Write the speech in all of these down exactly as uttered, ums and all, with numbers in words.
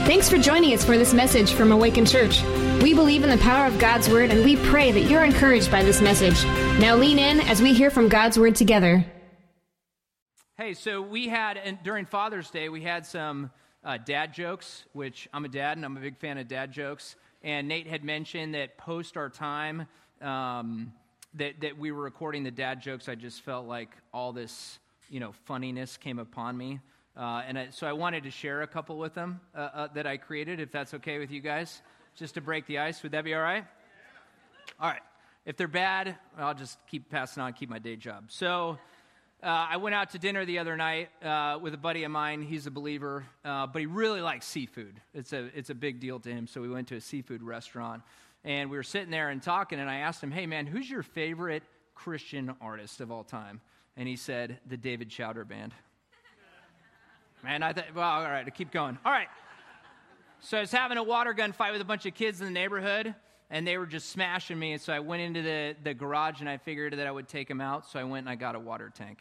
Thanks for joining us for this message from Awaken Church. We believe in the power of God's Word, and we pray that you're encouraged by this message. Now lean in as we hear from God's Word together. Hey, so we had, and during Father's Day, we had some uh, dad jokes, which I'm a dad, and I'm a big fan of dad jokes. And Nate had mentioned that post our time um, that, that we were recording the dad jokes, I just felt like all this, you know, funniness came upon me. Uh, and I, so I wanted to share a couple with them uh, uh, that I created, if that's okay with you guys, just to break the ice. Would that be all right? All right. If they're bad, I'll just keep passing on, keep my day job. So uh, I went out to dinner the other night uh, with a buddy of mine. He's a believer, uh, but he really likes seafood. It's a it's a big deal to him. So we went to a seafood restaurant, and we were sitting there and talking, and I asked him, hey, man, who's your favorite Christian artist of all time? And he said, the David Chowder Band. Man, I thought, well, all right, I'll keep going. All right. So I was having a water gun fight with a bunch of kids in the neighborhood, and they were just smashing me. And so I went into the, the garage, and I figured that I would take them out. So I went and I got a water tank.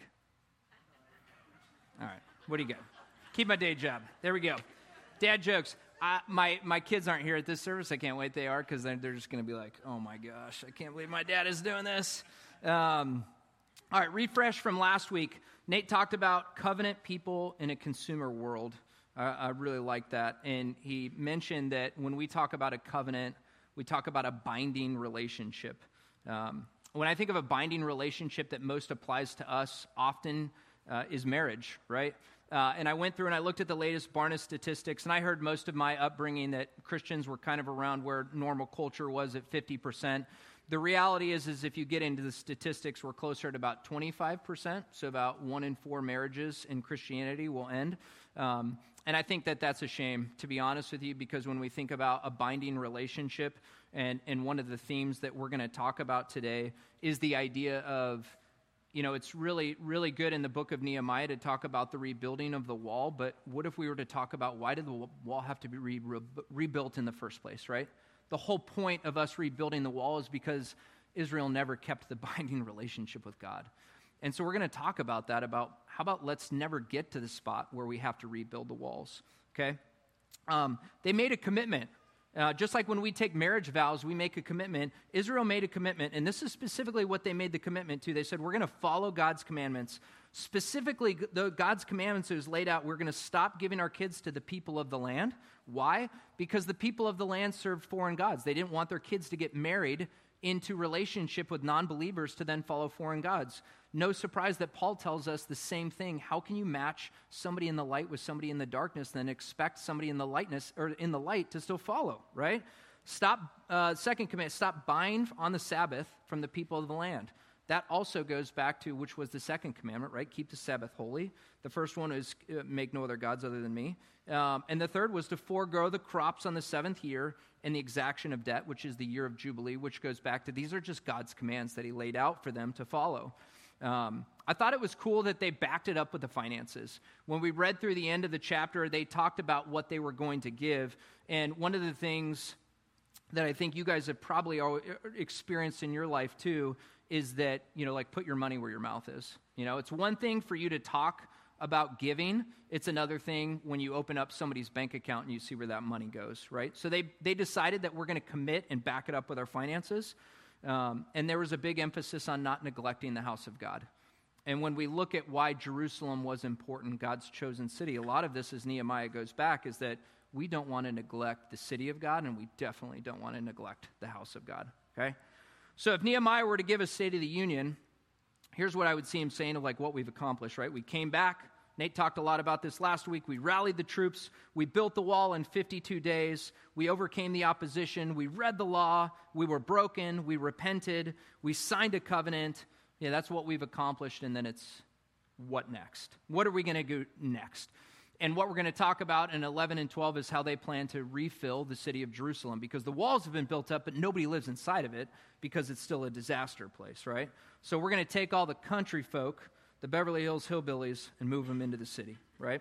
All right. What do you got? Keep my day job. There we go. Dad jokes. I, my, my kids aren't here at this service. I can't wait they are, because they're, they're just going to be like, oh, my gosh, I can't believe my dad is doing this. Um, all right, refresh from last week. Nate talked about covenant people in a consumer world. Uh, I really like that. And he mentioned that when we talk about a covenant, we talk about a binding relationship. Um, when I think of a binding relationship that most applies to us often uh, is marriage, right? Uh, and I went through and I looked at the latest Barna statistics, and I heard most of my upbringing that Christians were kind of around where normal culture was at fifty percent. The reality is, is if you get into the statistics, we're closer to about twenty-five percent, so about one in four marriages in Christianity will end. Um, and I think that that's a shame, to be honest with you, because when we think about a binding relationship, and, and one of the themes that we're going to talk about today is the idea of, you know, it's really, really good in the book of Nehemiah to talk about the rebuilding of the wall, but what if we were to talk about why did the wall have to be re- re- rebuilt in the first place, right? The whole point of us rebuilding the wall is because Israel never kept the binding relationship with God. And so we're going to talk about that, about how about let's never get to the spot where we have to rebuild the walls, okay? Um, they made a commitment. Uh, just like when we take marriage vows, we make a commitment. Israel made a commitment, and this is specifically what they made the commitment to. They said, we're going to follow God's commandments. Specifically, the God's commandments is laid out, we're going to stop giving our kids to the people of the land. Why? Because the people of the land served foreign gods. They didn't want their kids to get married into relationship with non-believers to then follow foreign gods. No surprise that Paul tells us the same thing. How can you match somebody in the light with somebody in the darkness, then expect somebody in the lightness or in the light to still follow, right? Stop, uh, second command, stop buying on the Sabbath from the people of the land. That also goes back to, which was the second commandment, right? Keep the Sabbath holy. The first one is uh, make no other gods other than me. Um, and the third was to forego the crops on the seventh year and the exaction of debt, which is the year of Jubilee, which goes back to these are just God's commands that he laid out for them to follow. Um, I thought it was cool that they backed it up with the finances. When we read through the end of the chapter, they talked about what they were going to give. And one of the things that I think you guys have probably experienced in your life too is that, you know, like put your money where your mouth is. You know, it's one thing for you to talk about giving. It's another thing when you open up somebody's bank account and you see where that money goes, right? So they they decided that we're going to commit and back it up with our finances. Um, and there was a big emphasis on not neglecting the house of God. And when we look at why Jerusalem was important, God's chosen city, a lot of this, as Nehemiah goes back, is that we don't want to neglect the city of God, and we definitely don't want to neglect the house of God, okay? So if Nehemiah were to give a State of the Union, here's what I would see him saying of like what we've accomplished, right? We came back. Nate talked a lot about this last week. We rallied the troops. We built the wall in fifty-two days. We overcame the opposition. We read the law. We were broken. We repented. We signed a covenant. Yeah, that's what we've accomplished. And then it's what next? What are we going to do next? And what we're going to talk about in eleven and twelve is how they plan to refill the city of Jerusalem, because the walls have been built up, but nobody lives inside of it because it's still a disaster place, right? So we're going to take all the country folk, the Beverly Hills hillbillies, and move them into the city, right?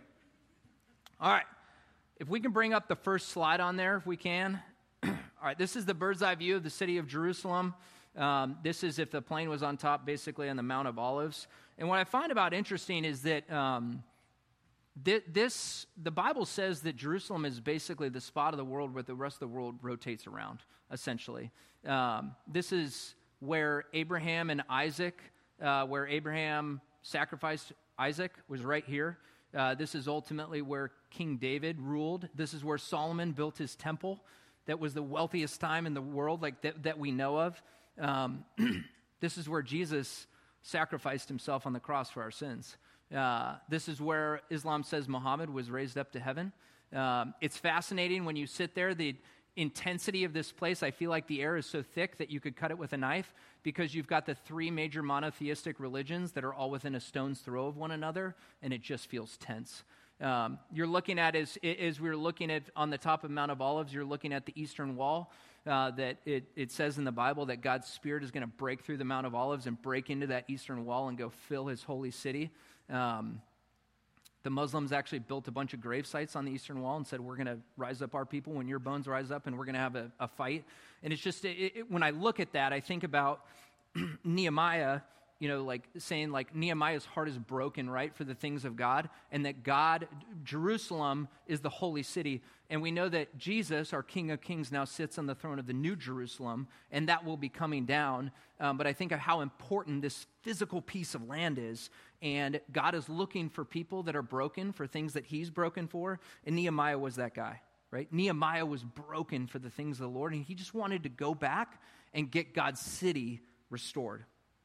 All right. If we can bring up the first slide on there, if we can. All right, this is the bird's eye view of the city of Jerusalem. Um, this is if the plane was on top, basically on the Mount of Olives. And what I find about interesting is that um, This, the Bible says that Jerusalem is basically the spot of the world where the rest of the world rotates around, essentially. Um, this is where Abraham and Isaac, uh, where Abraham sacrificed Isaac, was right here. Uh, this is ultimately where King David ruled. This is where Solomon built his temple. That was the wealthiest time in the world, like that, that we know of. Um, this is where Jesus sacrificed himself on the cross for our sins. Uh, this is where Islam says Muhammad was raised up to heaven. Um, it's fascinating when you sit there, the intensity of this place. I feel like the air is so thick that you could cut it with a knife because you've got the three major monotheistic religions that are all within a stone's throw of one another, and it just feels tense. Um, you're looking at, as, as we're looking at on the top of Mount of Olives, you're looking at the eastern wall. Uh, that it, it says in the Bible that God's Spirit is going to break through the Mount of Olives and break into that eastern wall and go fill his holy city. Um, the Muslims actually built a bunch of grave sites on the eastern wall and said, we're going to rise up our people when your bones rise up, and we're going to have a, a fight. And it's just, it, it, when I look at that, I think about Nehemiah, you know, like saying like Nehemiah's heart is broken, right, for the things of God, and that God, Jerusalem is the holy city. And we know that Jesus, our King of Kings, now sits on the throne of the New Jerusalem, and that will be coming down. Um, but I think of how important this physical piece of land is, and God is looking for people that are broken for things that he's broken for, and Nehemiah was that guy, right? Nehemiah was broken for the things of the Lord, and he just wanted to go back and get God's city restored.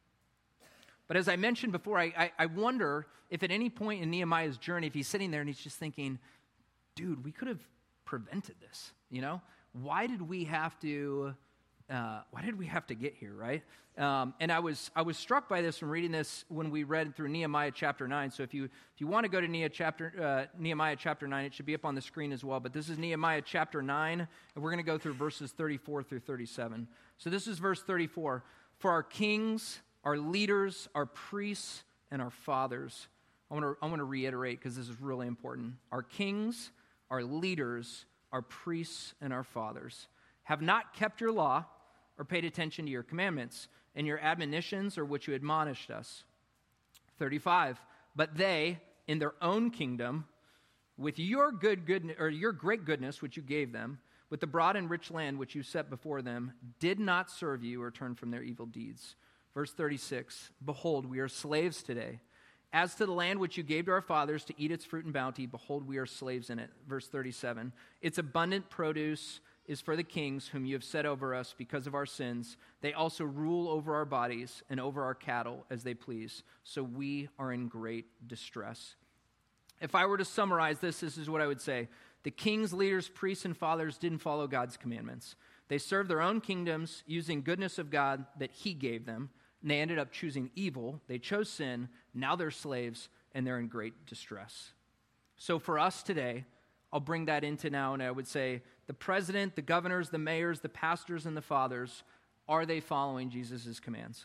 But as I mentioned before, I, I, I wonder if at any point in Nehemiah's journey, if he's sitting there and he's just thinking, dude, we could have prevented this, you know? Why did we have to, uh, why did we have to get here, right? Um, and I was I was struck by this from reading this when we read through Nehemiah chapter nine. So if you if you want to go to Nehemiah chapter, uh, Nehemiah chapter nine, it should be up on the screen as well. But this is Nehemiah chapter nine, and we're going to go through verses thirty-four through thirty-seven. So this is verse thirty-four. For our kings, our leaders, our priests, and our fathers. I want to I want to reiterate because this is really important. Our kings, our leaders, our priests, and our fathers have not kept your law or paid attention to your commandments and your admonitions or which you admonished us. thirty-five. But they, in their own kingdom, with your good goodness or your great goodness which you gave them, with the broad and rich land which you set before them, did not serve you or turn from their evil deeds. Verse thirty-six, behold, we are slaves today. As to the land which you gave to our fathers to eat its fruit and bounty, behold, we are slaves in it. Verse thirty-seven, its abundant produce is for the kings whom you have set over us because of our sins. They also rule over our bodies and over our cattle as they please. So we are in great distress. If I were to summarize this, this is what I would say. The kings, leaders, priests, and fathers didn't follow God's commandments. They served their own kingdoms using goodness of God that he gave them. And they ended up choosing evil. They chose sin. Now they're slaves, and they're in great distress. So for us today, I'll bring that into now, and I would say the president, the governors, the mayors, the pastors, and the fathers, are they following Jesus' commands?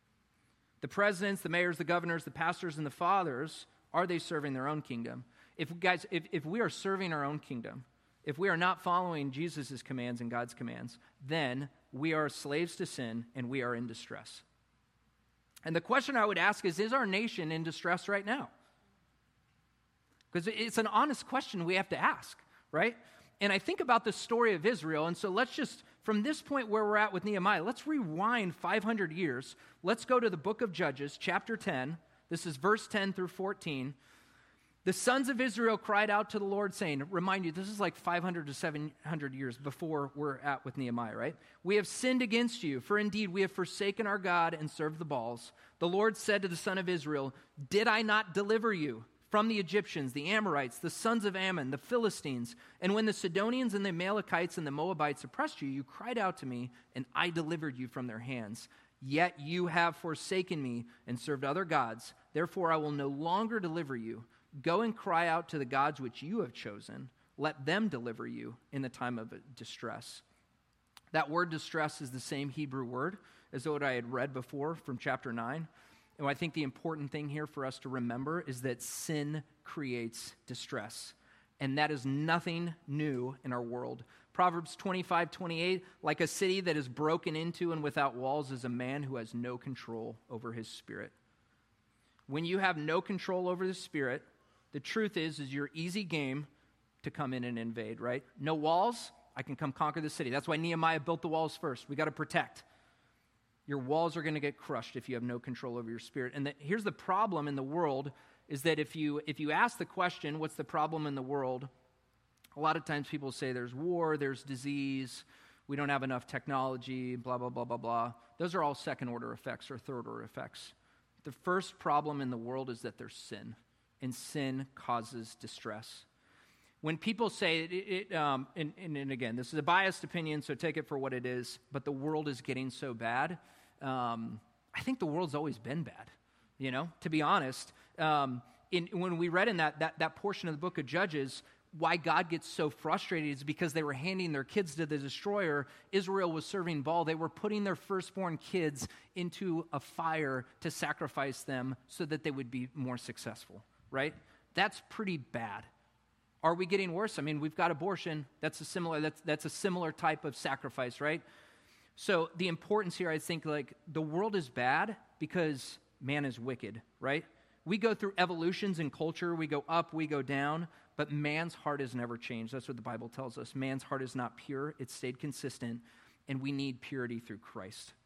The presidents, the mayors, the governors, the pastors, and the fathers, are they serving their own kingdom? If guys, if, if we are serving our own kingdom, if we are not following Jesus' commands and God's commands, then we are slaves to sin, and we are in distress. And the question I would ask is, is our nation in distress right now? Because it's an honest question we have to ask, right? And I think about the story of Israel, and so let's just, from this point where we're at with Nehemiah, let's rewind five hundred years. Let's go to the book of Judges, chapter ten. This is verse ten through fourteen. The sons of Israel cried out to the Lord, saying, remind you, this is like five hundred to seven hundred years before we're at with Nehemiah, right? We have sinned against you, for indeed we have forsaken our God and served the Baals. The Lord said to the son of Israel, did I not deliver you from the Egyptians, the Amorites, the sons of Ammon, the Philistines? And when the Sidonians and the Amalekites and the Moabites oppressed you, you cried out to me, and I delivered you from their hands. Yet you have forsaken me and served other gods. Therefore I will no longer deliver you. Go and cry out to the gods which you have chosen. Let them deliver you in the time of distress. That word distress is the same Hebrew word as what I had read before from chapter nine. And I think the important thing here for us to remember is that sin creates distress. And that is nothing new in our world. Proverbs twenty-five twenty-eight, like a city that is broken into and without walls is a man who has no control over his spirit. When you have no control over the spirit, The truth is, is you're easy game to come in and invade, right? No walls, I can come conquer the city. That's why Nehemiah built the walls first. We got to protect. Your walls are going to get crushed if you have no control over your spirit. And the, here's the problem in the world, is that if you if you ask the question, what's the problem in the world? A lot of times people say there's war, there's disease, we don't have enough technology, blah, blah, blah, blah, blah. Those are all second-order effects or third-order effects. The first problem in the world is that there's sin, and sin causes distress. When people say, it, it, um, and, and, and again, this is a biased opinion, so take it for what it is, but the world is getting so bad, um, I think the world's always been bad, you know, to be honest. Um, in, when we read in that, that that portion of the book of Judges, why God gets so frustrated is because they were handing their kids to the destroyer. Israel was serving Baal. They were putting their firstborn kids into a fire to sacrifice them so that they would be more successful, right? That's pretty bad. Are we getting worse? I mean, we've got abortion. That's a similar, that's, that's a similar type of sacrifice, right? So the importance here, I think, like, the world is bad because man is wicked, right? We go through evolutions in culture. We go up, we go down, but man's heart has never changed. That's what the Bible tells us. Man's heart is not pure. It's stayed consistent, and we need purity through Christ.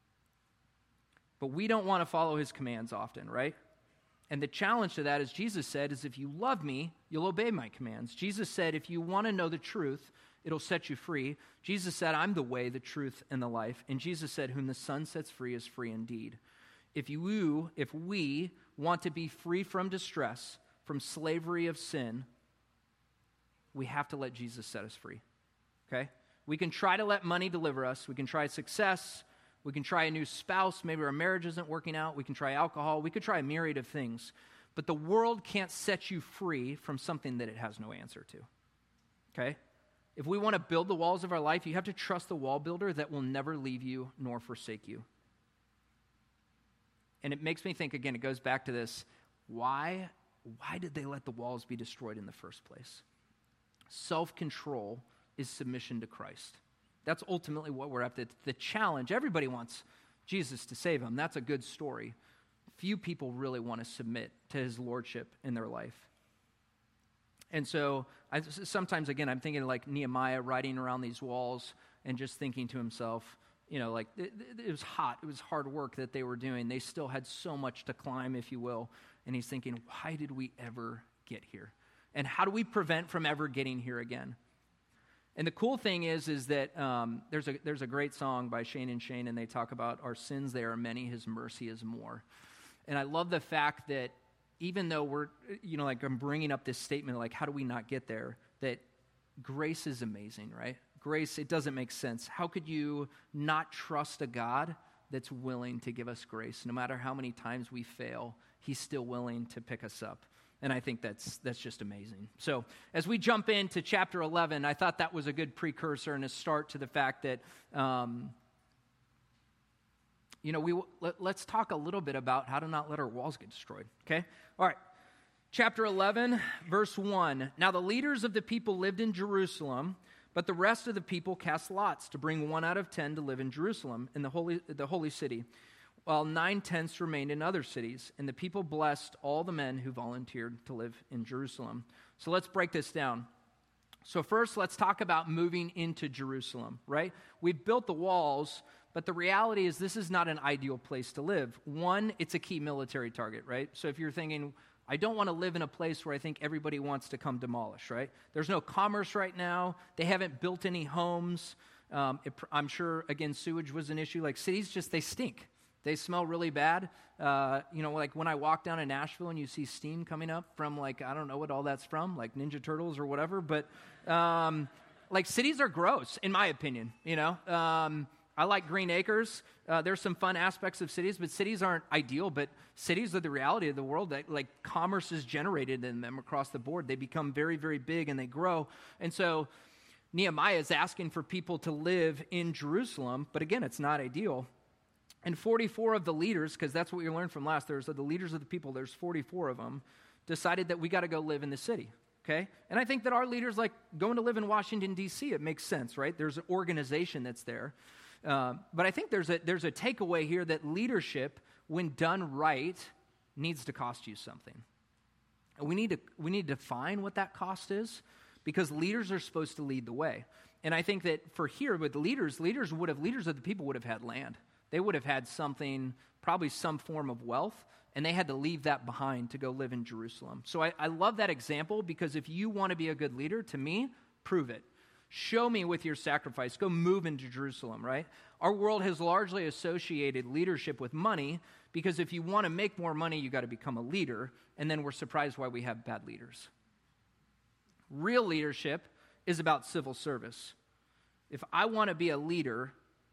But we don't want to follow his commands often, right? And the challenge to that, as Jesus said, is if you love me, you'll obey my commands. Jesus said, if you want to know the truth, it'll set you free. Jesus said, I'm the way, the truth, and the life. And Jesus said, whom the Son sets free is free indeed. If you, if we want to be free from distress, from slavery of sin, we have to let Jesus set us free, okay? We can try to let money deliver us. We can try success. We can try a new spouse. Maybe our marriage isn't working out. We can try alcohol. We could try a myriad of things. But the world can't set you free from something that it has no answer to, okay? If we want to build the walls of our life, you have to trust the wall builder that will never leave you nor forsake you. And it makes me think, again, it goes back to this, why, why did they let the walls be destroyed in the first place? Self-control is submission to Christ. That's ultimately what we're after. The challenge, everybody wants Jesus to save them. That's a good story. Few people really want to submit to his lordship in their life. And so I, sometimes, again, I'm thinking like Nehemiah riding around these walls and just thinking to himself, you know, like it, it was hot. It was hard work that they were doing. They still had so much to climb, if you will. And he's thinking, why did we ever get here? And how do we prevent from ever getting here again? And the cool thing is, is that um, there's a there's a great song by Shane and Shane, and they talk about our sins, they are many, his mercy is more. And I love the fact that even though we're, you know, like I'm bringing up this statement, like how do we not get there, that grace is amazing, right? Grace, it doesn't make sense. How could you not trust a God that's willing to give us grace? No matter how many times we fail, he's still willing to pick us up. And I think that's that's just amazing. So as we jump into chapter eleven, I thought that was a good precursor and a start to the fact that, um, you know, we let, let's talk a little bit about how to not let our walls get destroyed, okay? All right, chapter eleven, verse one. Now the leaders of the people lived in Jerusalem, but the rest of the people cast lots to bring one out of ten to live in Jerusalem, in the holy the holy city, while nine-tenths remained in other cities, and the people blessed all the men who volunteered to live in Jerusalem. So let's break this down. So first, let's talk about moving into Jerusalem, right? We've built the walls, but the reality is this is not an ideal place to live. One, it's a key military target, right? So if you're thinking, I don't want to live in a place where I think everybody wants to come demolish, right? There's no commerce right now. They haven't built any homes. Um, it, I'm sure, again, sewage was an issue. Like cities just, they stink. They smell really bad. Uh, you know, like when I walk down in Nashville and you see steam coming up from like, I don't know what all that's from, like Ninja Turtles or whatever, but um, like cities are gross, in my opinion, you know. Um, I like Green Acres. Uh, there's some fun aspects of cities, but cities aren't ideal, but cities are the reality of the world. That like commerce is generated in them across the board. They become very, very big and they grow. And so Nehemiah is asking for people to live in Jerusalem, but again, it's not ideal. And forty-four of the leaders, because that's what we learned from last, there's the leaders of the people, there's forty-four of them, decided that we got to go live in the city, okay? And I think that our leaders, like going to live in Washington, D C, it makes sense, right? There's an organization that's there. Uh, but I think there's a there's a takeaway here that leadership, when done right, needs to cost you something. And we need to we need to define what that cost is, because leaders are supposed to lead the way. And I think that for here with the leaders, leaders would have leaders of the people would have had land. They would have had something, probably some form of wealth, and they had to leave that behind to go live in Jerusalem. So I, I love that example, because if you want to be a good leader, to me, prove it. Show me with your sacrifice. Go move into Jerusalem, right? Our world has largely associated leadership with money, because if you want to make more money, you got to become a leader, and then we're surprised why we have bad leaders. Real leadership is about civil service. If I want to be a leader,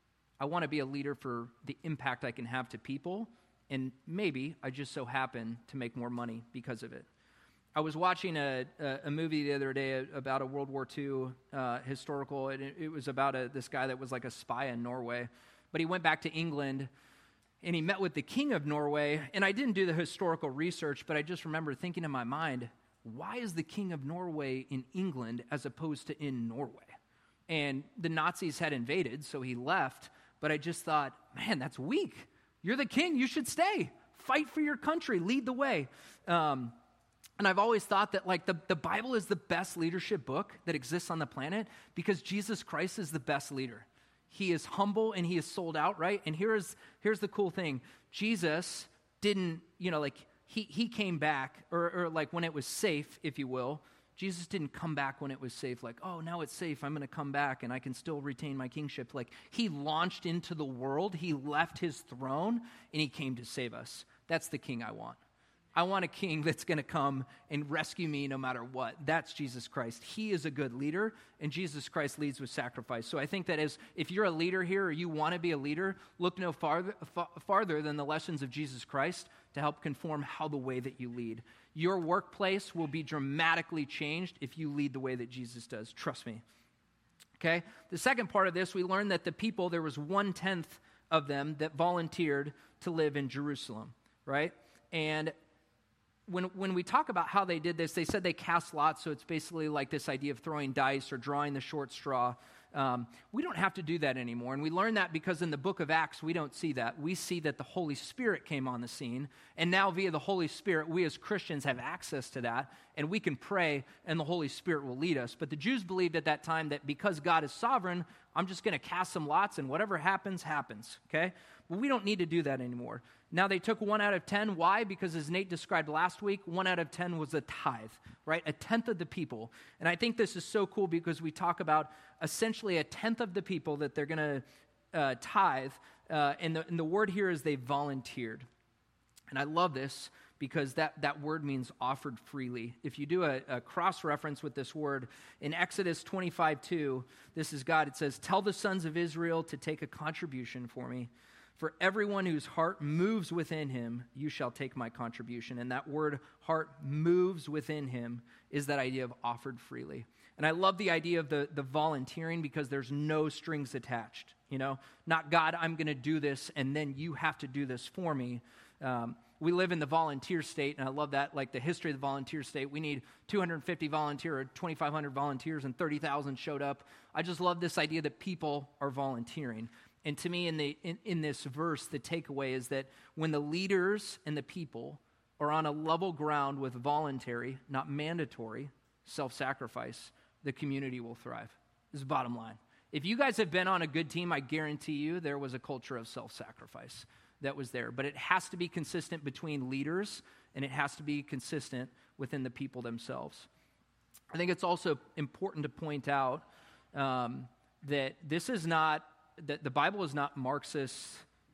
I want to be a leader for the impact I can have to people, and maybe I just so happen to make more money because of it. I was watching a, a, a movie the other day about a World War Two uh, historical, and it, it was about a, this guy that was like a spy in Norway, but he went back to England, and he met with the king of Norway, and I didn't do the historical research, but I just remember thinking in my mind, why is the king of Norway in England as opposed to in Norway? And the Nazis had invaded, so he left, but I just thought, man, that's weak. You're the king, you should stay. Fight for your country, lead the way. Um, and I've always thought that like the, the Bible is the best leadership book that exists on the planet, because Jesus Christ is the best leader. He is humble and he is sold out, right? And here's here's the cool thing. Jesus didn't, you know, like he he came back, or, or like when it was safe, if you will. Jesus didn't come back when it was safe, like, oh, now it's safe, I'm going to come back and I can still retain my kingship. Like, he launched into the world, he left his throne, and he came to save us. That's the king I want. I want a king that's going to come and rescue me no matter what. That's Jesus Christ. He is a good leader, and Jesus Christ leads with sacrifice. So I think that as if you're a leader here or you want to be a leader, look no farther, far, farther than the lessons of Jesus Christ to help conform how the way that you lead. Your workplace will be dramatically changed if you lead the way that Jesus does. Trust me. Okay? The second part of this, we learned that the people, there was one-tenth of them that volunteered to live in Jerusalem, right? And When when we talk about how they did this, they said they cast lots, so it's basically like this idea of throwing dice or drawing the short straw. Um, we don't have to do that anymore, and we learn that because in the book of Acts, we don't see that. We see that the Holy Spirit came on the scene, and now via the Holy Spirit, we as Christians have access to that, and we can pray, and the Holy Spirit will lead us. But the Jews believed at that time that because God is sovereign, I'm just going to cast some lots, and whatever happens, happens, okay? Well, we don't need to do that anymore. Now, they took one out of ten. Why? Because as Nate described last week, one out of ten was a tithe, right? A tenth of the people. And I think this is so cool because we talk about essentially a tenth of the people that they're going to uh, tithe. Uh, and, the, and the word here is they volunteered. And I love this because that, that word means offered freely. If you do a, a cross-reference with this word, in Exodus twenty-five two, this is God. It says, "Tell the sons of Israel to take a contribution for me. For everyone whose heart moves within him, you shall take my contribution." And that word, heart moves within him, is that idea of offered freely. And I love the idea of the, the volunteering because there's no strings attached. You know, not God, I'm going to do this, and then you have to do this for me. Um, we live in the volunteer state, and I love that, like the history of the volunteer state. We need two hundred fifty volunteer or twenty-five hundred volunteers, and thirty thousand showed up. I just love this idea that people are volunteering. And to me, in, the, in, in this verse, the takeaway is that when the leaders and the people are on a level ground with voluntary, not mandatory, self-sacrifice, the community will thrive. This is the bottom line. If you guys have been on a good team, I guarantee you there was a culture of self-sacrifice that was there. But it has to be consistent between leaders, and it has to be consistent within the people themselves. I think it's also important to point out um, that this is not that the Bible is not Marxist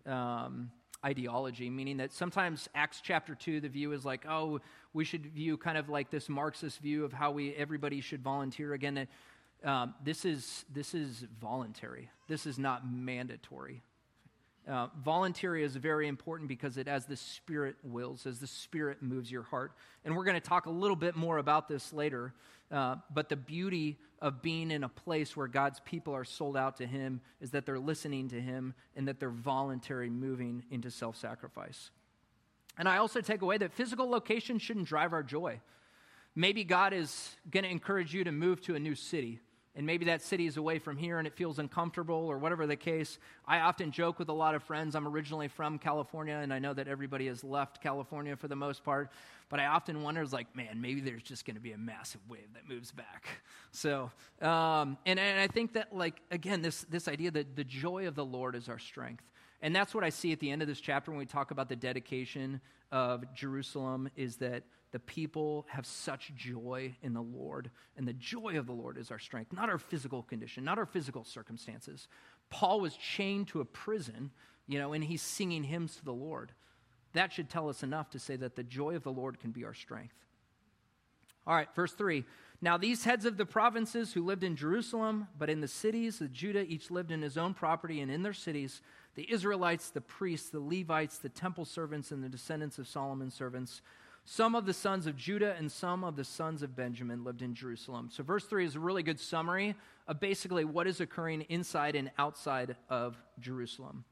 um, ideology, meaning that sometimes Acts chapter two, the view is like, oh, we should view kind of like this Marxist view of how we everybody should volunteer. Again, um, this is this is voluntary. This is not mandatory. Uh, voluntary is very important because it as the Spirit wills, as the Spirit moves your heart. And we're going to talk a little bit more about this later. Uh, but the beauty of being in a place where God's people are sold out to Him is that they're listening to Him and that they're voluntary moving into self-sacrifice. And I also take away that physical location shouldn't drive our joy. Maybe God is going to encourage you to move to a new city and maybe that city is away from here and it feels uncomfortable or whatever the case. I often joke with a lot of friends. I'm originally from California, and I know that everybody has left California for the most part, but I often wonder, it's like, man, maybe there's just going to be a massive wave that moves back. So, um, and, and I think that, like, again, this, this idea that the joy of the Lord is our strength. And that's what I see at the end of this chapter when we talk about the dedication of Jerusalem, is that the people have such joy in the Lord, and the joy of the Lord is our strength, not our physical condition, not our physical circumstances. Paul was chained to a prison, you know, and he's singing hymns to the Lord. That should tell us enough to say that the joy of the Lord can be our strength. All right, verse three. Now these heads of the provinces who lived in Jerusalem, but in the cities of Judah, each lived in his own property and in their cities, the Israelites, the priests, the Levites, the temple servants, and the descendants of Solomon's servants. Some of the sons of Judah and some of the sons of Benjamin lived in Jerusalem. So verse three is a really good summary of basically what is occurring inside and outside of Jerusalem.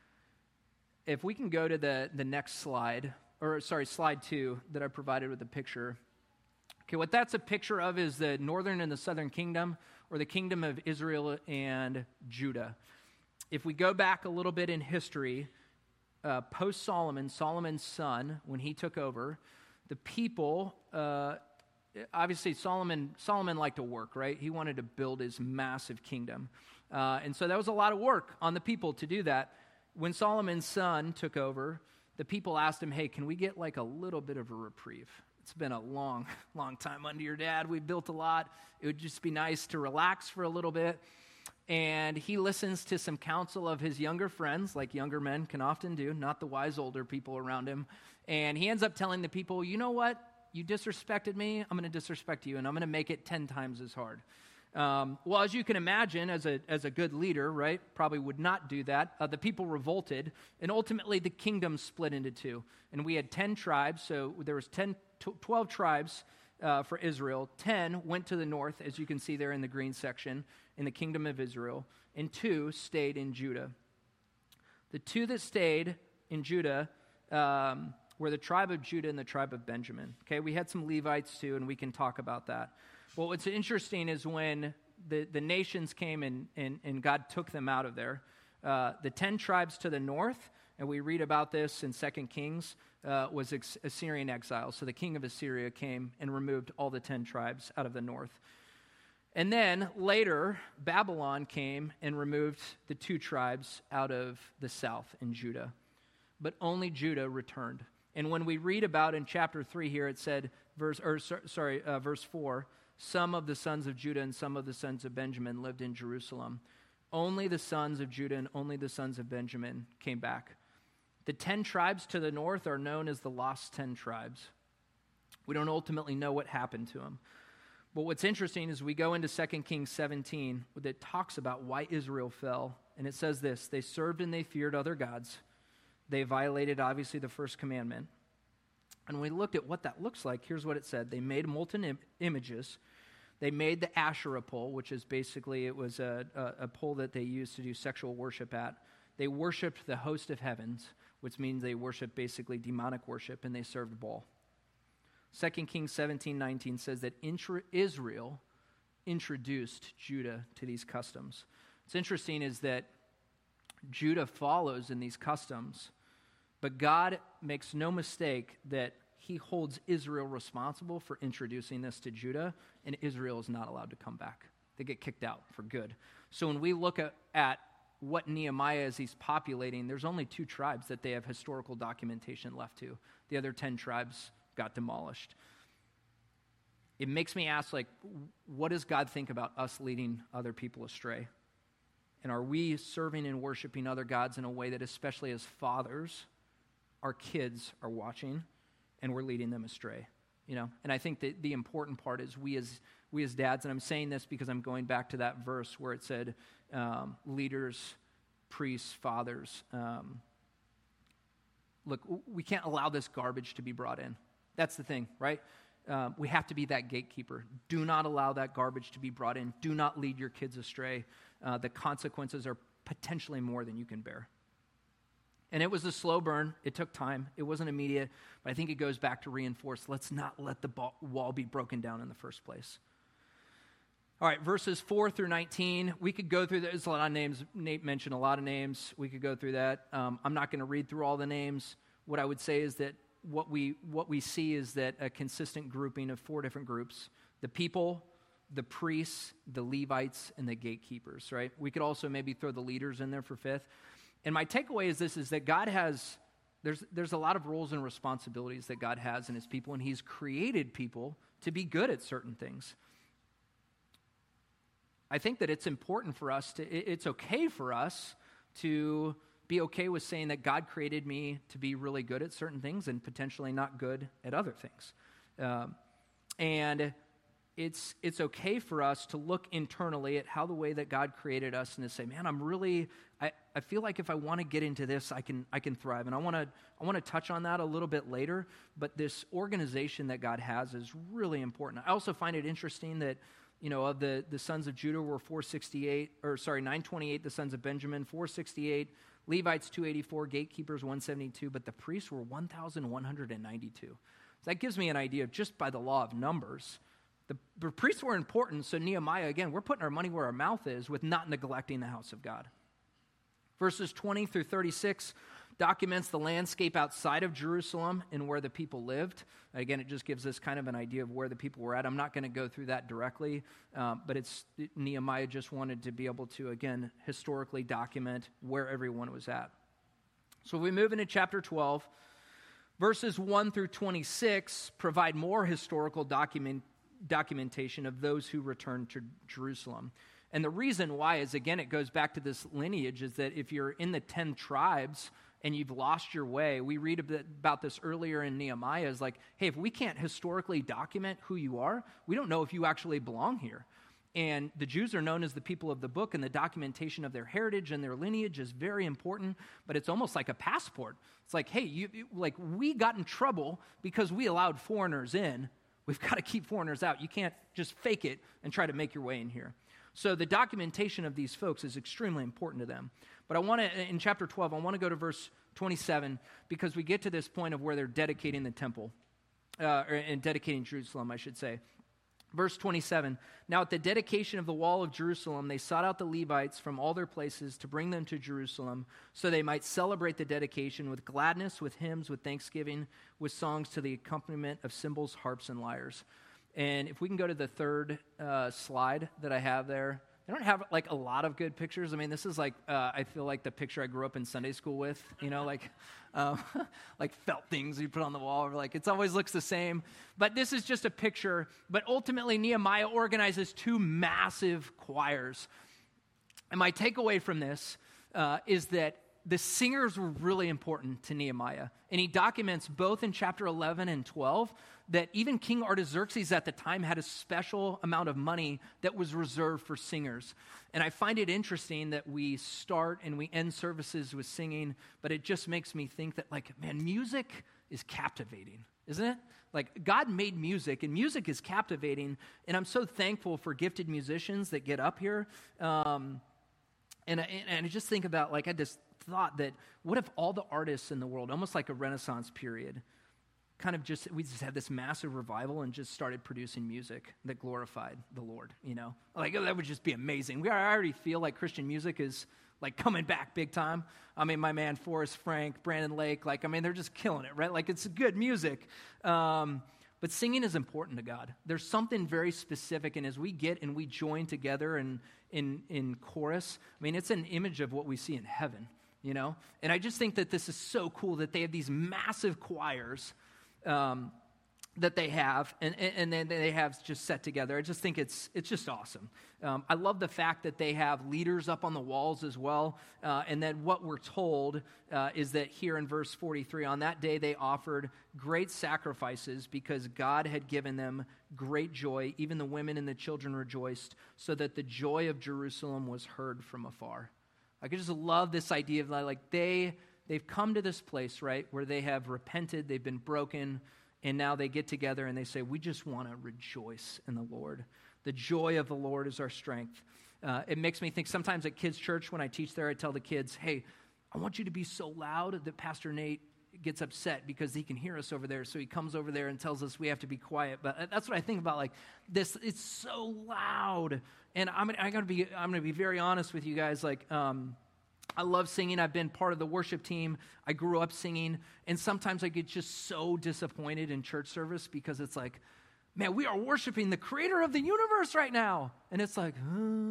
If we can go to the, the next slide, or sorry, slide two that I provided with the picture. Okay, what that's a picture of is the northern and the southern kingdom, or the kingdom of Israel and Judah. If we go back a little bit in history, uh, post-Solomon, Solomon's son, when he took over, the people, uh, obviously Solomon Solomon liked to work, right? He wanted to build his massive kingdom. Uh, and so that was a lot of work on the people to do that. When Solomon's son took over, the people asked him, hey, can we get like a little bit of a reprieve? It's been a long, long time under your dad. We built a lot. It would just be nice to relax for a little bit. And he listens to some counsel of his younger friends, like younger men can often do, not the wise older people around him. And he ends up telling the people, you know what? You disrespected me. I'm going to disrespect you, and I'm going to make it ten times as hard. Um, well, as you can imagine, as a as a good leader, right, probably would not do that. Uh, the people revolted, and ultimately the kingdom split into two. And we had ten tribes, so there was ten, twelve tribes uh, for Israel. ten went to the north, as you can see there in the green section, in the kingdom of Israel, and two stayed in Judah. The two that stayed in Judah um, were the tribe of Judah and the tribe of Benjamin. Okay, we had some Levites too, and we can talk about that. Well, what's interesting is when the, the nations came and, and, and God took them out of there, uh, the ten tribes to the north, and we read about this in Second Kings, uh, was ex- Assyrian exile. So the king of Assyria came and removed all the ten tribes out of the north. And then later, Babylon came and removed the two tribes out of the south in Judah. But only Judah returned. And when we read about in chapter three here, it said, verse or sorry, uh, verse four, some of the sons of Judah and some of the sons of Benjamin lived in Jerusalem. Only the sons of Judah and only the sons of Benjamin came back. The ten tribes to the north are known as the lost ten tribes. We don't ultimately know what happened to them. But what's interesting is we go into Second Kings seventeen, that talks about why Israel fell. And it says this: they served and they feared other gods. They violated, obviously, the first commandment. And when we looked at what that looks like, here's what it said. They made molten im- images. They made the Asherah pole, which is basically, it was a, a, a pole that they used to do sexual worship at. They worshiped the host of heavens, which means they worshiped basically demonic worship, and they served Baal. Second Kings seventeen nineteen says that intra- Israel introduced Judah to these customs. What's interesting is that Judah follows in these customs, but God makes no mistake that he holds Israel responsible for introducing this to Judah, and Israel is not allowed to come back. They get kicked out for good. So when we look at, at what Nehemiah is he's populating, there's only two tribes that they have historical documentation left to. The other ten tribes got demolished. It makes me ask, like, what does God think about us leading other people astray? And are we serving and worshiping other gods in a way that, especially as fathers, our kids are watching and we're leading them astray? You know, and I think that the important part is we as we as dads, and I'm saying this because I'm going back to that verse where it said um, leaders, priests, fathers. Um, look, we can't allow this garbage to be brought in. That's the thing, right? Um, we have to be that gatekeeper. Do not allow that garbage to be brought in. Do not lead your kids astray. Uh, the consequences are potentially more than you can bear. And it was a slow burn. It took time. It wasn't immediate. But I think it goes back to reinforce, let's not let the ball, wall be broken down in the first place. All right, verses four through nineteen. We could go through, there's a lot of names. Nate mentioned a lot of names. We could go through that. Um, I'm not going to read through all the names. What I would say is that what we what we see is that a consistent grouping of four different groups: the people, the priests, the Levites, and the gatekeepers, right? We could also maybe throw the leaders in there for fifth. And my takeaway is this, is that God has, there's there's a lot of roles and responsibilities that God has in his people, and he's created people to be good at certain things. I think that it's important for us to, it's okay for us to be okay with saying that God created me to be really good at certain things and potentially not good at other things. Um, and it's it's okay for us to look internally at how the way that God created us and to say, man, I'm really, I, I feel like if I want to get into this, I can I can thrive. And I want to I want to touch on that a little bit later, but this organization that God has is really important. I also find it interesting that, you know, of the, the sons of Judah were four sixty-eight, or sorry, nine twenty-eight, the sons of Benjamin, four sixty-eight, Levites two eighty-four, gatekeepers one seventy-two, but the priests were one thousand one hundred ninety-two. So that gives me an idea of just by the law of numbers. The, the priests were important, so Nehemiah, again, we're putting our money where our mouth is with not neglecting the house of God. Verses twenty through thirty-six documents the landscape outside of Jerusalem and where the people lived. Again, it just gives us kind of an idea of where the people were at. I'm not going to go through that directly, um, but it's Nehemiah just wanted to be able to, again, historically document where everyone was at. So if we move into chapter twelve, verses one through twenty-six provide more historical document, documentation of those who returned to Jerusalem. And the reason why is, again, it goes back to this lineage, is that if you're in the ten tribes and you've lost your way, we read a bit about this earlier in Nehemiah, is like, hey, if we can't historically document who you are, we don't know if you actually belong here. And the Jews are known as the people of the book, and the documentation of their heritage and their lineage is very important, but it's almost like a passport. It's like, hey, you, like we got in trouble because we allowed foreigners in. We've got to keep foreigners out. You can't just fake it and try to make your way in here. So the documentation of these folks is extremely important to them. But I want to, in chapter twelve, I want to go to verse twenty-seven, because we get to this point of where they're dedicating the temple, uh, or, and dedicating Jerusalem, I should say. Verse twenty-seven, now at the dedication of the wall of Jerusalem, they sought out the Levites from all their places to bring them to Jerusalem, so they might celebrate the dedication with gladness, with hymns, with thanksgiving, with songs to the accompaniment of cymbals, harps, and lyres. And if we can go to the third uh, slide that I have there. I don't have like a lot of good pictures. I mean, this is like, uh, I feel like the picture I grew up in Sunday school with, you know, like um, like felt things you put on the wall. Or like, it always looks the same. But this is just a picture. But ultimately, Nehemiah organizes two massive choirs. And my takeaway from this uh, is that the singers were really important to Nehemiah. And he documents both in chapter eleven and twelve that even King Artaxerxes at the time had a special amount of money that was reserved for singers. And I find it interesting that we start and we end services with singing, but it just makes me think that, like, man, music is captivating, isn't it? Like, God made music, and music is captivating, and I'm so thankful for gifted musicians that get up here. Um, and, I, and I just think about, like, I just thought that what if all the artists in the world, almost like a Renaissance period, kind of just, we just had this massive revival and just started producing music that glorified the Lord, you know? Like, that would just be amazing. We I already feel like Christian music is, like, coming back big time. I mean, my man Forrest Frank, Brandon Lake, like, I mean, they're just killing it, right? Like, it's good music. Um, but singing is important to God. There's something very specific, and as we get and we join together in, in, in chorus, I mean, it's an image of what we see in heaven, you know? And I just think that this is so cool that they have these massive choirs Um, that they have, and, and then they have just set together. I just think it's it's just awesome. Um, I love the fact that they have leaders up on the walls as well, uh, and then what we're told uh, is that here in verse forty-three, on that day they offered great sacrifices because God had given them great joy. Even the women and the children rejoiced, so that the joy of Jerusalem was heard from afar. I could just love this idea of like they... They've come to this place, right, where they have repented, they've been broken, and now they get together and they say, we just want to rejoice in the Lord. The joy of the Lord is our strength. Uh, it makes me think sometimes at kids' church when I teach there, I tell the kids, hey, I want you to be so loud that Pastor Nate gets upset because he can hear us over there, so he comes over there and tells us we have to be quiet. But that's what I think about, like, this. It's so loud. And I'm, I gotta be, I'm going to be very honest with you guys. Like, um, I love singing. I've been part of the worship team. I grew up singing. And sometimes I get just so disappointed in church service because it's like, man, we are worshiping the creator of the universe right now. And it's like,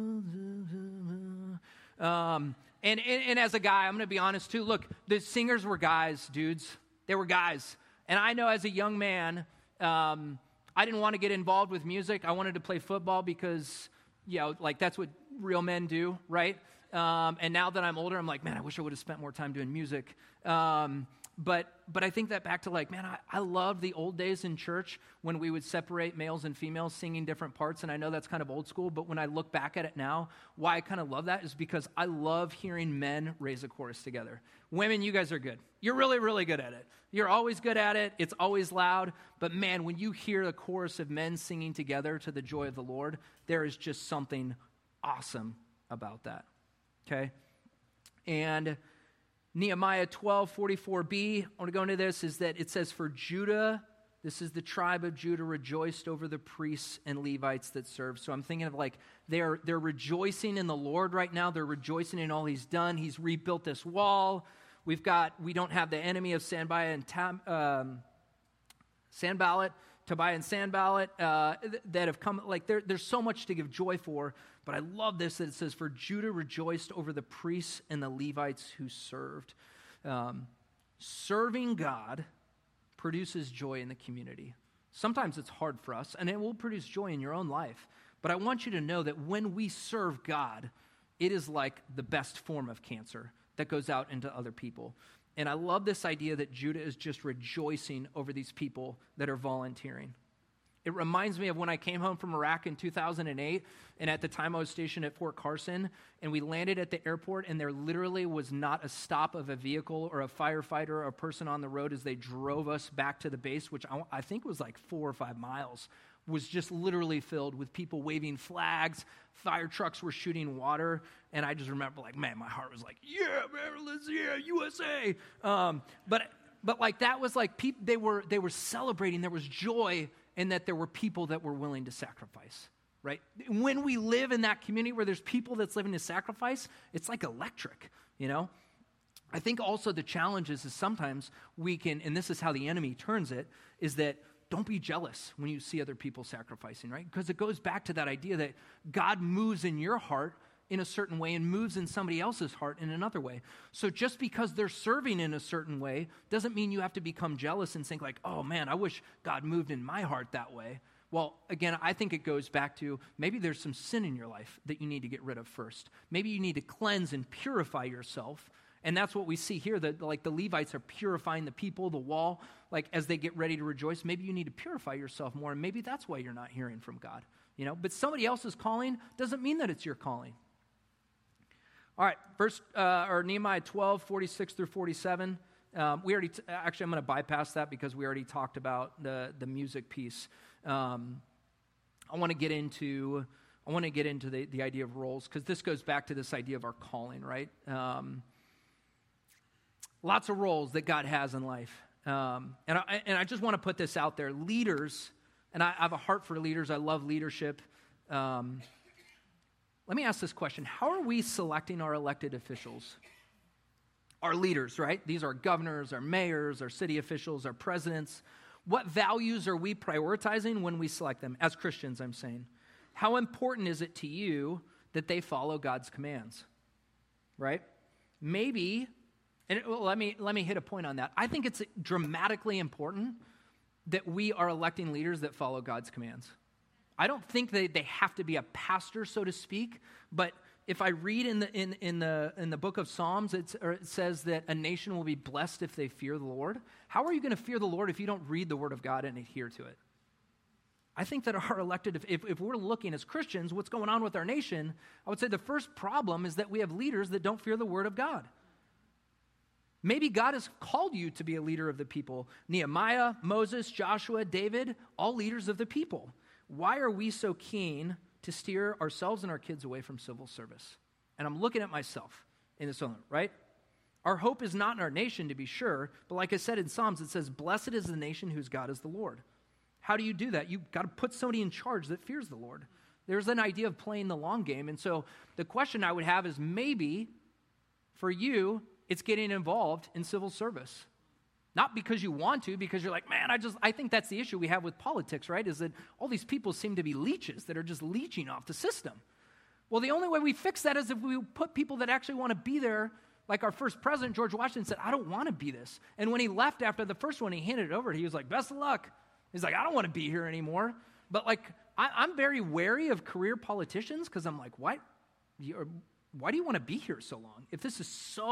um, and, and, and as a guy, I'm going to be honest too. Look, the singers were guys, dudes. They were guys. And I know as a young man, um, I didn't want to get involved with music. I wanted to play football because, you know, like that's what real men do, right? Um, and now that I'm older, I'm like, man, I wish I would have spent more time doing music. Um, but but I think that back to like, man, I, I loved the old days in church when we would separate males and females singing different parts. And I know that's kind of old school, but when I look back at it now, why I kind of love that is because I love hearing men raise a chorus together. Women, you guys are good. You're really, really good at it. You're always good at it. It's always loud. But man, when you hear the chorus of men singing together to the joy of the Lord, there is just something awesome about that. Okay, and Nehemiah twelve forty-four b, I want to go into this, is that it says, for Judah, this is the tribe of Judah, rejoiced over the priests and Levites that serve. So I'm thinking of like, they're, they're rejoicing in the Lord right now. They're rejoicing in all he's done. He's rebuilt this wall. We've got, we don't have the enemy of Sanballat and Tam, um, Sanballat, Tobiah and Sanballat uh, that have come, like there, there's so much to give joy for, but I love this that it says, for Judah rejoiced over the priests and the Levites who served. Um, serving God produces joy in the community. Sometimes it's hard for us, and it will produce joy in your own life, but I want you to know that when we serve God, it is like the best form of cancer that goes out into other people. And I love this idea that Judah is just rejoicing over these people that are volunteering. It reminds me of when I came home from Iraq in two thousand eight, and at the time I was stationed at Fort Carson, and we landed at the airport, and there literally was not a stop of a vehicle or a firefighter or a person on the road as they drove us back to the base, which I, I think was like four or five miles, was just literally filled with people waving flags. Fire trucks were shooting water, and I just remember, like, man, my heart was like, yeah, Maryland's, yeah, U S A. Um, but but like that was like people, they were they were celebrating. There was joy in that there were people that were willing to sacrifice. Right? When we live in that community where there's people that's living to sacrifice, it's like electric. You know. I think also the challenge is, is sometimes we can, and this is how the enemy turns it, is that don't be jealous when you see other people sacrificing, right? Because it goes back to that idea that God moves in your heart in a certain way and moves in somebody else's heart in another way. So just because they're serving in a certain way doesn't mean you have to become jealous and think like, oh man, I wish God moved in my heart that way. Well, again, I think it goes back to maybe there's some sin in your life that you need to get rid of first. Maybe you need to cleanse and purify yourself. And that's what we see here, that like the Levites are purifying the people, the wall, like as they get ready to rejoice. Maybe you need to purify yourself more, and maybe that's why you're not hearing from God, you know. But somebody else's calling doesn't mean that it's your calling. All right, verse uh, or Nehemiah twelve, forty-six through forty-seven. Um, we already, t- actually, I'm going to bypass that because we already talked about the the music piece. Um, I want to get into, I want to get into the, the idea of roles, because this goes back to this idea of our calling, right? Um, Lots of roles that God has in life. Um, and, I, and I just want to put this out there. Leaders, and I, I have a heart for leaders. I love leadership. Um, let me ask this question. How are we selecting our elected officials? Our leaders, right? These are governors, our mayors, our city officials, our presidents. What values are we prioritizing when we select them? As Christians, I'm saying. How important is it to you that they follow God's commands? Right? Maybe... And well, let me let me hit a point on that. I think it's dramatically important that we are electing leaders that follow God's commands. I don't think they, they have to be a pastor, so to speak, but if I read in the in, in the in the book of Psalms, it's, or it says that a nation will be blessed if they fear the Lord. How are you going to fear the Lord if you don't read the Word of God and adhere to it? I think that our elected, if, if we're looking as Christians, what's going on with our nation, I would say the first problem is that we have leaders that don't fear the Word of God. Maybe God has called you to be a leader of the people. Nehemiah, Moses, Joshua, David, all leaders of the people. Why are we so keen to steer ourselves and our kids away from civil service? And I'm looking at myself in this moment, right? Our hope is not in our nation, to be sure, but like I said in Psalms, it says, blessed is the nation whose God is the Lord. How do you do that? You've got to put somebody in charge that fears the Lord. There's an idea of playing the long game. And so the question I would have is maybe for you, it's getting involved in civil service. Not because you want to, because you're like, man, I just, I think that's the issue we have with politics, right? Is that all these people seem to be leeches that are just leeching off the system. Well, the only way we fix that is if we put people that actually want to be there. Like our first president, George Washington, said, I don't want to be this. And when he left after the first one, he handed it over. He was like, best of luck. He's like, I don't want to be here anymore. But like, I, I'm very wary of career politicians because I'm like, why, why do you want to be here so long if this is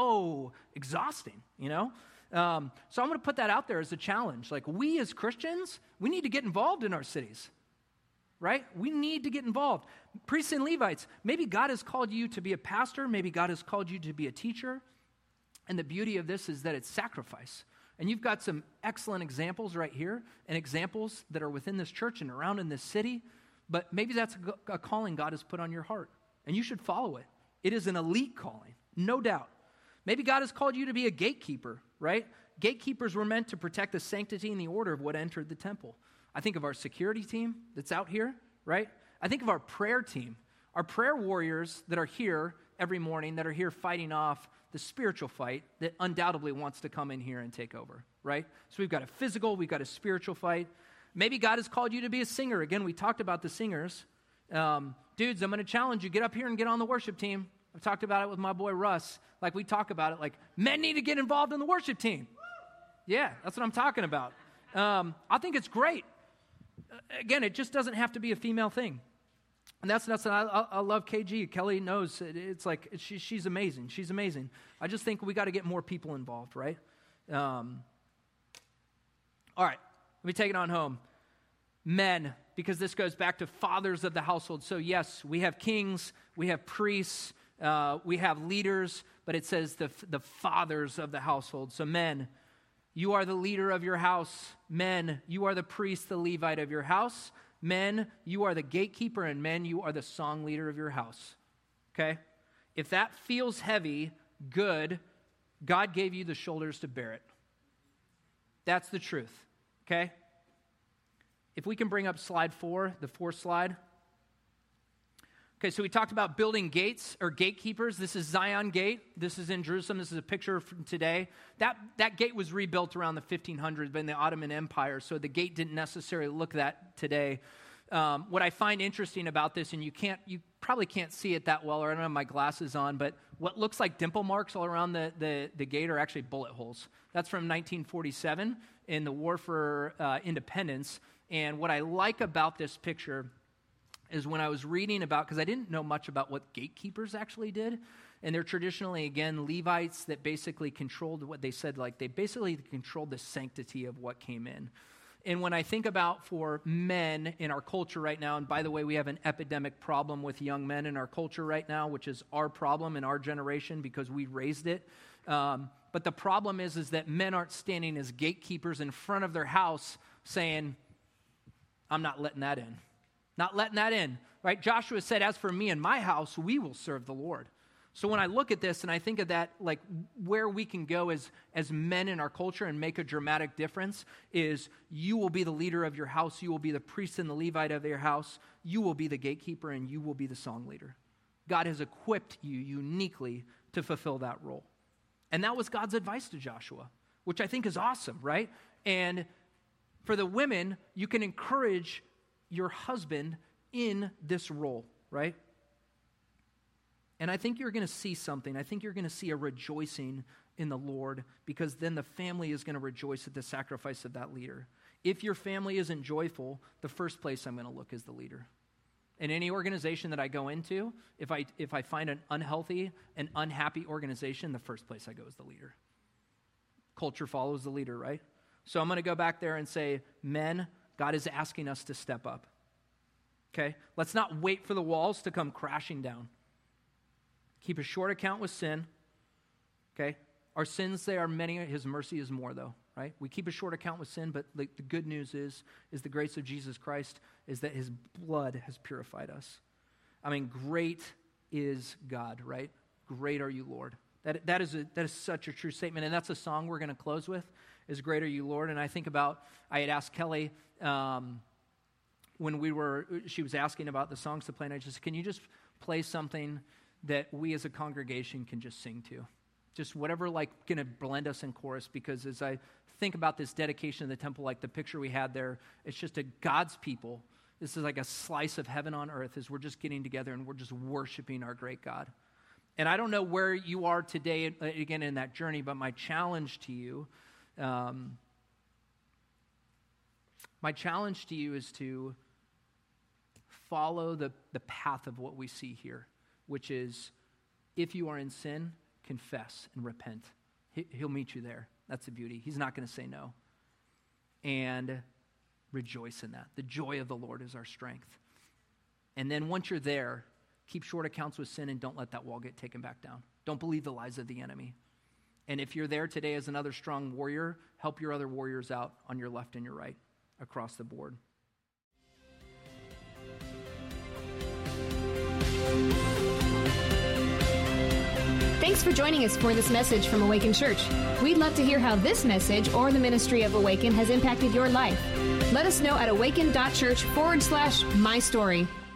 so exhausting, you know? Um, so I'm going to put that out there as a challenge. Like, we as Christians, we need to get involved in our cities, right? We need to get involved. Priests and Levites, maybe God has called you to be a pastor. Maybe God has called you to be a teacher. And the beauty of this is that it's sacrifice. And you've got some excellent examples right here and examples that are within this church and around in this city. But maybe that's a, a calling God has put on your heart. And you should follow it. It is an elite calling, no doubt. Maybe God has called you to be a gatekeeper, right? Gatekeepers were meant to protect the sanctity and the order of what entered the temple. I think of our security team that's out here, right? I think of our prayer team, our prayer warriors that are here every morning, that are here fighting off the spiritual fight that undoubtedly wants to come in here and take over, right? So we've got a physical, we've got a spiritual fight. Maybe God has called you to be a singer. Again, we talked about the singers. Um, dudes, I'm going to challenge you. Get up here and get on the worship team. I've talked about it with my boy Russ. Like, we talk about it, like, men need to get involved in the worship team. Yeah, that's what I'm talking about. Um, I think it's great. Again, it just doesn't have to be a female thing. And that's, that's I, I love K G. Kelly knows. It, it's like, she, she's amazing. She's amazing. I just think we got to get more people involved, right? Um, all right, let me take it on home. Men, because this goes back to fathers of the household. So yes, we have kings, we have priests, uh, we have leaders, but it says the, the fathers of the household. So men, you are the leader of your house. Men, you are the priest, the Levite of your house. Men, you are the gatekeeper, and men, you are the song leader of your house. Okay? If that feels heavy, good, God gave you the shoulders to bear it. That's the truth. Okay? If we can bring up slide four, the fourth slide. Okay, so we talked about building gates or gatekeepers. This is Zion Gate. This is in Jerusalem. This is a picture from today. That, that gate was rebuilt around the fifteen hundreds in the Ottoman Empire, so the gate didn't necessarily look that today. Um, what I find interesting about this, and you can't, you probably can't see it that well, or I don't have my glasses on, but what looks like dimple marks all around the, the, the gate are actually bullet holes. That's from nineteen forty-seven in the War for uh, Independence. And what I like about this picture is when I was reading about, because I didn't know much about what gatekeepers actually did, and they're traditionally, again, Levites that basically controlled what they said, like they basically controlled the sanctity of what came in. And when I think about for men in our culture right now, and by the way, we have an epidemic problem with young men in our culture right now, which is our problem in our generation because we raised it. Um, but the problem is, is that men aren't standing as gatekeepers in front of their house saying, I'm not letting that in. Not letting that in, right? Joshua said, as for me and my house, we will serve the Lord. So when I look at this and I think of that, like where we can go as, as men in our culture and make a dramatic difference is you will be the leader of your house. You will be the priest and the Levite of your house. You will be the gatekeeper and you will be the song leader. God has equipped you uniquely to fulfill that role. And that was God's advice to Joshua, which I think is awesome, right? And for the women, you can encourage your husband in this role, right? And I think you're going to see something. I think you're going to see a rejoicing in the Lord because then the family is going to rejoice at the sacrifice of that leader. If your family isn't joyful, the first place I'm going to look is the leader. In any organization that I go into, if I if I find an unhealthy and unhappy organization, the first place I go is the leader. Culture follows the leader, right? So I'm going to go back there and say, men, God is asking us to step up. Okay? Let's not wait for the walls to come crashing down. Keep a short account with sin. Okay? Our sins, they are many. His mercy is more, though. Right? We keep a short account with sin, but the, the good news is, is the grace of Jesus Christ is that his blood has purified us. I mean, great is God, right? Great are you, Lord. That, that, is a, that is such a true statement, and that's a song we're going to close with, is Great Are You, Lord. And I think about, I had asked Kelly um, when we were, she was asking about the songs to play, and I just, can you just play something that we as a congregation can just sing to? Just whatever, like, going to blend us in chorus, because as I think about this dedication of the temple, like the picture we had there, it's just a God's people. This is like a slice of heaven on earth as we're just getting together and we're just worshiping our great God. And I don't know where you are today, again, in that journey, but my challenge to you, um, my challenge to you is to follow the, the path of what we see here, which is, if you are in sin, confess and repent. He, he'll meet you there. That's the beauty. He's not going to say no. And rejoice in that. The joy of the Lord is our strength. And then once you're there, keep short accounts with sin and don't let that wall get taken back down. Don't believe the lies of the enemy. And if you're there today as another strong warrior, help your other warriors out on your left and your right across the board. Thanks for joining us for this message from Awaken Church. We'd love to hear how this message or the ministry of Awaken has impacted your life. Let us know at awaken.church forward slash my story.